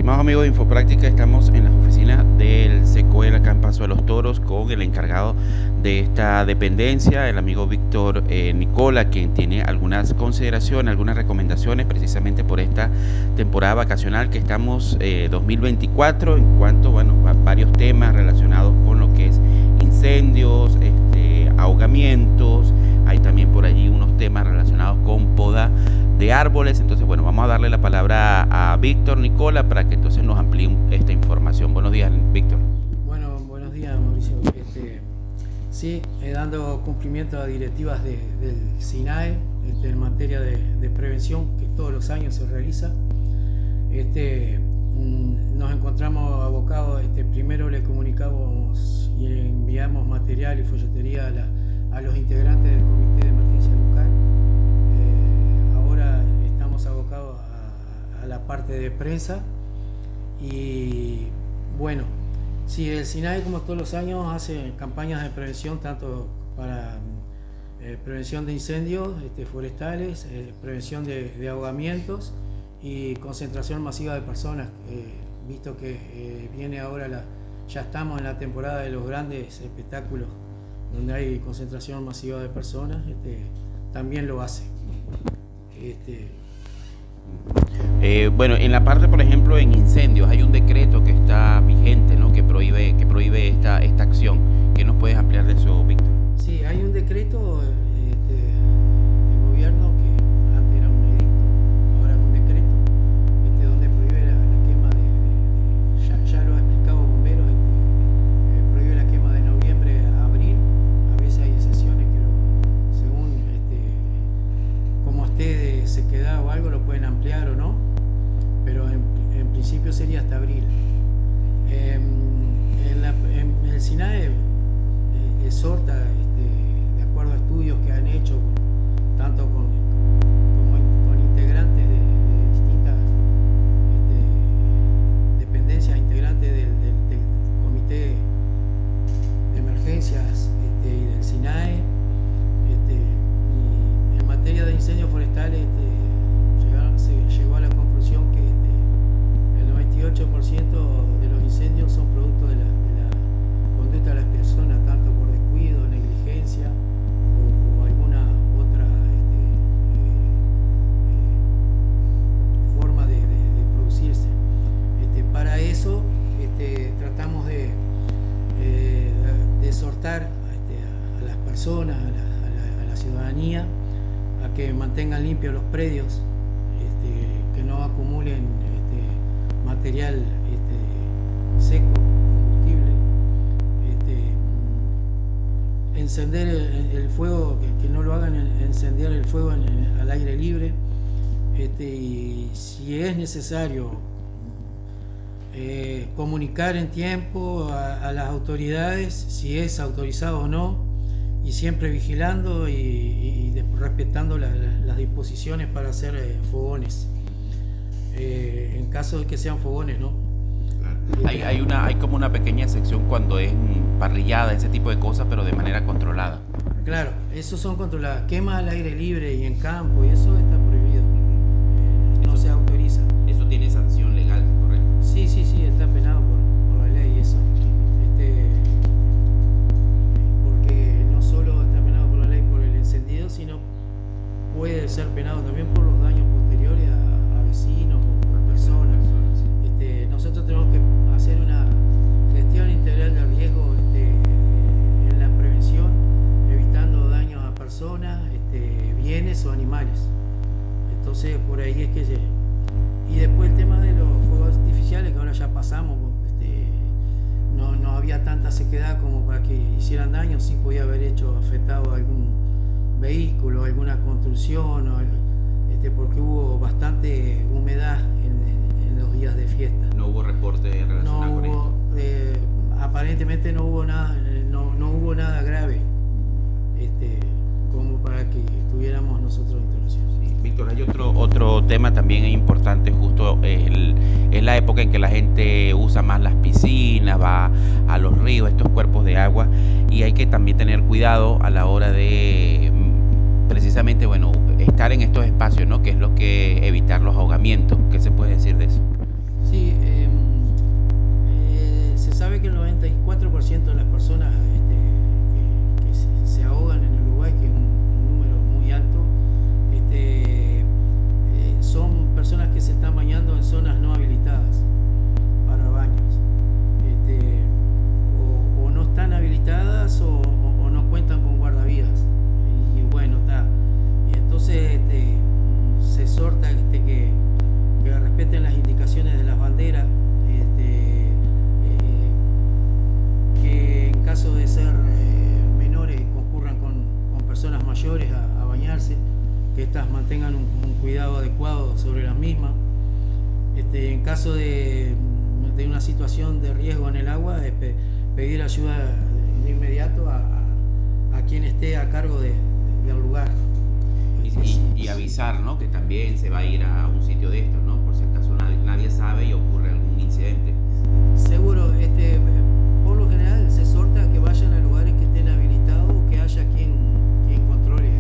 Estimados amigos de Infopráctica, estamos en las oficinas del Secoel acá en Paso de los Toros con el encargado de esta dependencia, el amigo Víctor Nicola, quien tiene algunas consideraciones, algunas recomendaciones precisamente por esta temporada vacacional que estamos 2024 en cuanto a varios temas relacionados con lo que es incendios, ahogamientos. Hay también por allí unos temas relacionados con poda de árboles. Entonces, vamos a darle la palabra a Víctor Nicola para que entonces nos amplíe esta información. Buenos días, Víctor. Bueno, buenos días, Mauricio. Sí, dando cumplimiento a directivas del SINAE en materia de prevención que todos los años se realiza. Nos encontramos abocados, primero le comunicamos y le enviamos material y folletería a los integrantes del Comité de Emergencia Local. Ahora estamos abocados a la parte de prensa y bueno, sí, el SINAE como todos los años hace campañas de prevención tanto para prevención de incendios forestales, prevención de ahogamientos y concentración masiva de personas, visto que viene ahora ya estamos en la temporada de los grandes espectáculos donde hay concentración masiva de personas, también lo hace. En la parte, por ejemplo, en incendios, hay un decreto que está vigente, ¿no? que prohíbe esta acción. ¿Qué nos puedes ampliar de eso, Víctor? Sí, hay un decreto del gobierno que antes era un edicto, ahora es un decreto, donde prohíbe la quema ya lo ha explicado Bomberos, prohíbe la quema de noviembre a abril. A veces hay excepciones que según como esté de sequedad o algo lo pueden ampliar o no, pero en principio sería hasta abril. El SINAE exhorta, de acuerdo a estudios que han hecho tanto con integrantes de distintas dependencias integrantes del Comité de Emergencias y del SINAE, y en materia de incendios forestales se llegó a la conclusión que el 98% de los incendios son producto de la conducta de las personas, tanto por descuido, negligencia o alguna otra forma de producirse. Para eso tratamos de exhortar a las personas, a la ciudadanía, a que mantengan limpios los predios, que no acumulen material seco, combustible, encender el fuego, que no lo hagan encender el fuego al aire libre, y si es necesario comunicar en tiempo a las autoridades si es autorizado o no, y siempre vigilando y respetando las disposiciones para hacer fogones, en caso de que sean fogones, ¿no? Hay como una pequeña sección cuando es parrillada, ese tipo de cosas, pero de manera controlada. Claro, esos son controladas. Quema al aire libre y en campo, y eso está prohibido. No se autoriza. Eso tiene sanción legal, ¿correcto? Sí, está penado por la ley eso. Porque no solo está penado por la ley por el encendido, sino puede ser penado también por los daños posteriores a vecinos o personas. Nosotros tenemos que hacer una gestión integral del riesgo en la prevención, evitando daños a personas, bienes o animales. Entonces por ahí es que y después el tema de los fuegos artificiales, que ahora ya pasamos, no había tanta sequedad como para que hicieran daño. Sí podía haber afectado a algún vehículo, alguna construcción, porque hubo bastante humedad en los días de fiesta. No hubo reporte relacionado con esto. Aparentemente no hubo nada grave, como para que tuviéramos nosotros intervención. Sí. Víctor, hay otro tema también importante, justo es la época en que la gente usa más las piscinas, va a los ríos, estos cuerpos de agua, y hay que también tener cuidado a la hora de precisamente, estar en estos espacios, ¿no? Que es lo que evitar los ahogamientos. ¿Qué se puede decir de eso? Sí, zonas no habilitadas para baños, o no están habilitadas o no cuentan con guardavidas. Y bueno, está. Y entonces se exhorta que respeten las indicaciones de las banderas, que en caso de ser menores concurran con personas mayores a bañarse, que éstas mantengan un cuidado adecuado sobre las mismas. En caso de una situación de riesgo en el agua, pedir ayuda de inmediato a quien esté a cargo del lugar. Y avisar, ¿no?, que también se va a ir a un sitio de estos, ¿no?, por si acaso nadie sabe y ocurre algún incidente. Seguro, por lo general se exhorta que vayan a lugares que estén habilitados o que haya quien controle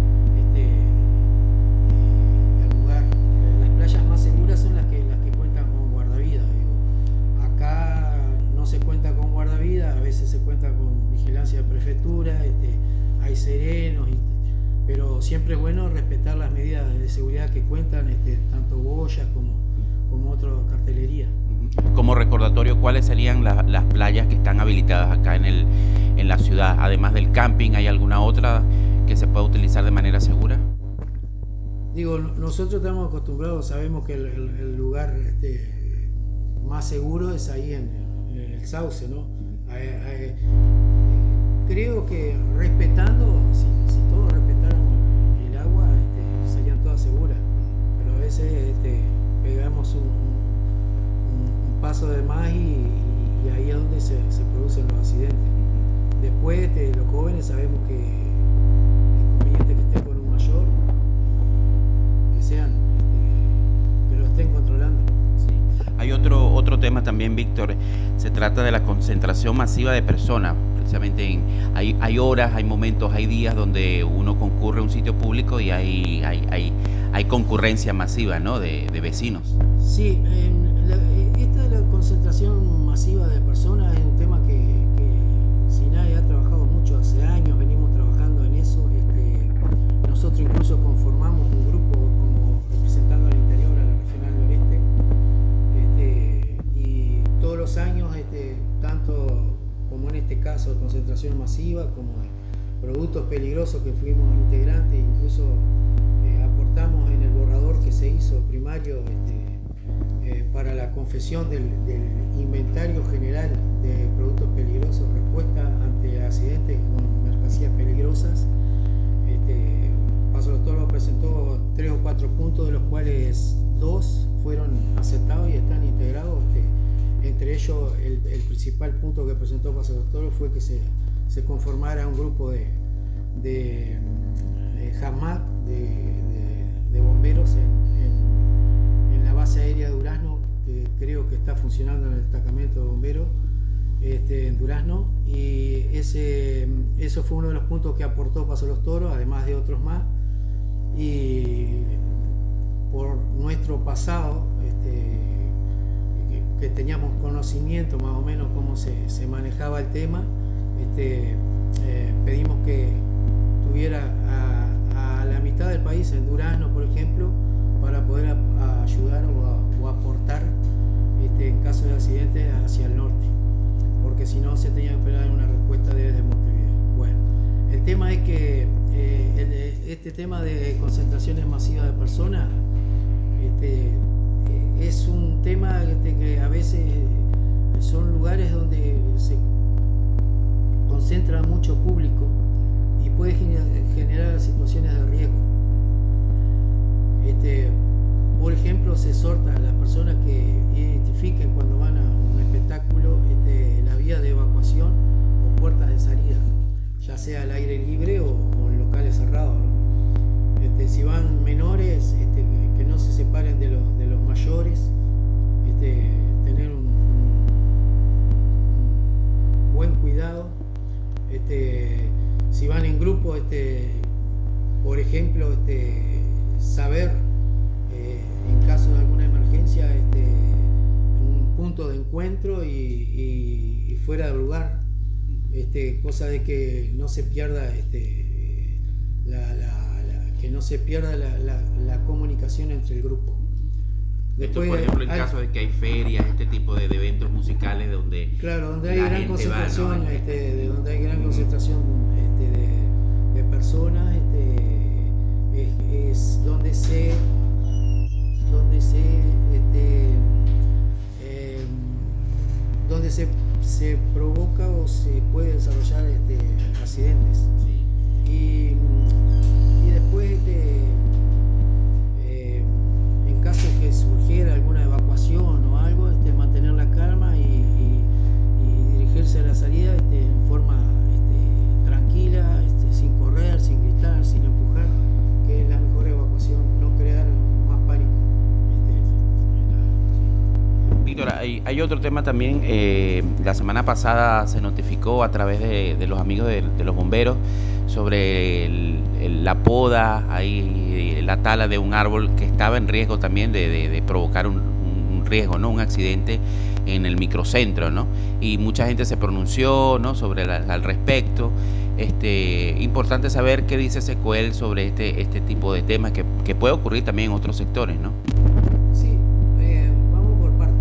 el lugar. Las playas más seguras son las que cuentan con guardavidas. Acá no se cuenta con guardavidas, a veces se cuenta con vigilancia de prefectura, hay serenos, pero siempre es bueno respetar las medidas de seguridad que cuentan, tanto boyas como otra cartelería. Como recordatorio, ¿cuáles serían las playas que están habilitadas acá en la ciudad? Además del camping, ¿hay alguna otra que se pueda utilizar de manera segura? Digo, nosotros estamos acostumbrados, sabemos que el lugar más seguro es ahí en el Sauce, ¿no? Creo que respetando, si todos respetáramos el agua, serían todas seguras, pero a veces pegamos un paso de más y ahí es donde se producen los accidentes. Después los jóvenes sabemos que es conveniente que estén con un mayor, que lo estén controlando. Sí. Hay otro tema también, Víctor, se trata de la concentración masiva de personas. Precisamente hay horas, hay momentos, hay días donde uno concurre a un sitio público y hay concurrencia masiva, ¿no?, de vecinos. Sí, esta de la concentración masiva de personas es un tema que SINAE ha trabajado mucho, hace años venimos trabajando en eso. Nosotros incluso conformamos un grupo como representando al interior, a la regional noreste, y todos los años, tanto como en este caso de concentración masiva, como de productos peligrosos que fuimos integrantes, incluso aportamos en el borrador que se hizo primario para la confección del inventario general de productos peligrosos, respuesta ante accidentes con mercancías peligrosas. Paso de los Toros presentó 3 o 4 puntos, de los cuales 2 fueron aceptados y están integrados. Entre ellos, el principal punto que presentó Paso de los Toros fue que se conformara un grupo de JAMAT, de bomberos en la base aérea de Durazno, que creo que está funcionando en el destacamento de bomberos en Durazno, y eso fue uno de los puntos que aportó Paso de los Toros, además de otros más. Y por nuestro pasado, que teníamos conocimiento más o menos cómo se manejaba el tema, pedimos que tuviera a la mitad del país, en Durazno por ejemplo, para poder ayudar o aportar en caso de accidentes hacia el norte, porque si no se tenía que esperar una respuesta desde Montevideo. Bueno, el tema es que este tema de concentraciones masivas de personas es un tema que a veces son lugares donde se concentra mucho público y puede generar situaciones de riesgo. Por ejemplo, se exhorta a las personas que identifiquen cuando van a un espectáculo la vía de evacuación o puertas de salida, ya sea al aire libre o en locales cerrados, ¿no? Si van menores, que no se separen de los mayores, tener un buen cuidado. Si van en grupo, por ejemplo, saber en caso de alguna emergencia un punto de encuentro y fuera del lugar, cosa de que no se pierda la comunicación entre el grupo. Después, por ejemplo, en caso de que hay ferias, este tipo de eventos musicales donde claro, donde hay la gran gente concentración, va, ¿no? de donde hay gran concentración de personas, es donde se eh, donde se provoca o se puede desarrollar accidentes. Sí. Y después en caso que surgiera alguna evacuación o algo, mantener la calma y dirigirse a la salida en forma tranquila, sin correr, sin gritar, sin empujar, que es la mejor evacuación, no crear más pánico. Víctor, hay otro tema también. La semana pasada se notificó a través de los amigos de los bomberos sobre la poda, ahí, la tala de un árbol que estaba en riesgo también de provocar un riesgo, ¿no? Un accidente en el microcentro, ¿no? Y mucha gente se pronunció, ¿no? al respecto. Importante saber qué dice Secoel sobre este tipo de temas que puede ocurrir también en otros sectores, ¿no? Sí, vamos por partes.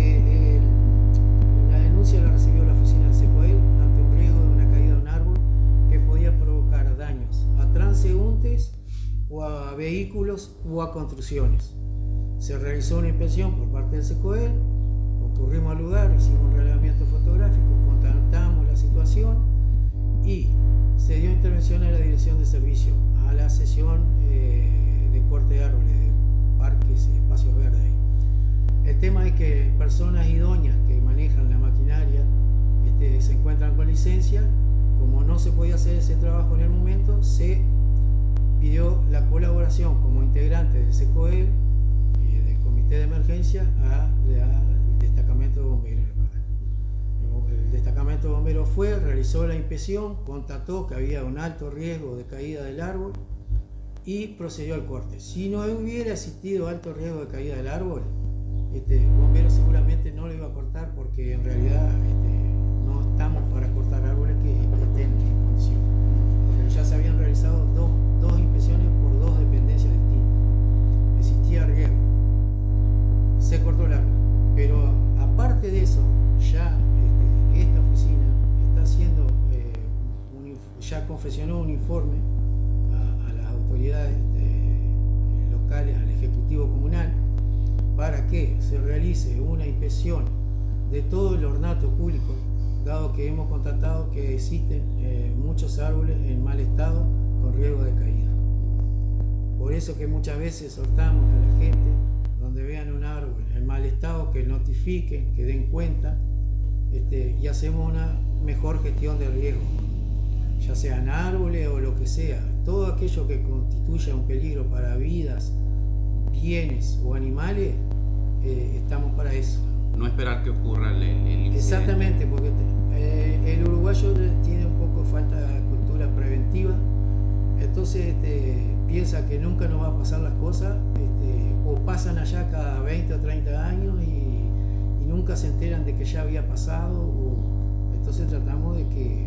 La denuncia la recibió la oficina de Secoel ante un riesgo de una caída de un árbol que podía provocar daños a transeúntes o a vehículos o a construcciones. Se realizó una inspección por parte del Secoel, concurrimos al lugar, hicimos un relevamiento fotográfico, contactamos la situación y se dio intervención a la dirección de servicio, a la sesión de corte de árboles, de parques y espacios verdes. El tema es que personas idóneas que manejan la maquinaria se encuentran con licencia. Como no se podía hacer ese trabajo en el momento, se pidió la colaboración como integrante del Secoel, del comité de emergencia, al destacamento de bomberos local. El destacamento de bomberos realizó la inspección, constató que había un alto riesgo de caída del árbol y procedió al corte. Si no hubiera existido alto riesgo de caída del árbol, bombero seguramente no lo iba a cortar, porque en realidad no estamos para cortar árboles que estén en condición. Porque ya se habían realizado dos inspecciones por dos dependencias distintas. Existía riesgo. Se cortó el árbol. Pero aparte de eso, ya esta oficina está haciendo, ya confeccionó un informe a las autoridades locales, al Ejecutivo Comunal, para que se realice una inspección de todo el ornato público, dado que hemos constatado que existen muchos árboles en mal estado con riesgo de caída. Por eso que muchas veces exhortamos a la gente, donde vean un árbol en mal estado, que notifiquen, que den cuenta, y hacemos una mejor gestión de riesgo, ya sean árboles o lo que sea. Todo aquello que constituya un peligro para vidas, bienes o animales, estamos para eso. No esperar que ocurra el incidente. Exactamente, porque el uruguayo tiene un poco falta de cultura preventiva, entonces piensa que nunca nos va a pasar las cosas, o pasan allá cada 20 o 30 años y nunca se enteran de que ya había pasado. Entonces tratamos de que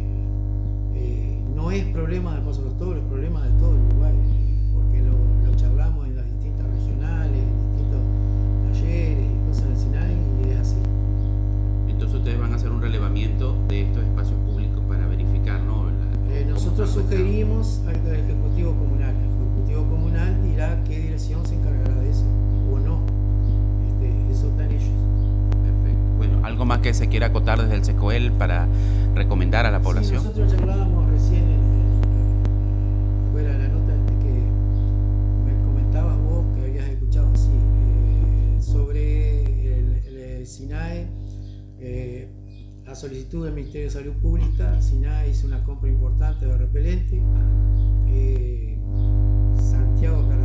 no es problema de Paso de los Toros, es problema de todo el Uruguay, porque lo charlamos en las distintas regionales, en distintos talleres y cosas en el SINAI, y es así. Entonces ustedes van a hacer un relevamiento de estos espacios públicos para verificar, ¿no? Nosotros sugerimos al Ejecutivo Comunal. El Ejecutivo Comunal dirá qué dirección se encargará de eso o no. Eso está en ellos. Perfecto. Bueno, ¿algo más que se quiera acotar desde el Secoel para recomendar a la población? Sí, nosotros charlábamos recién fuera de la nota que me comentabas vos, que habías escuchado así, sobre el SINAE. A solicitud del Ministerio de Salud Pública, SINAE hizo una compra importante de repelente. Santiago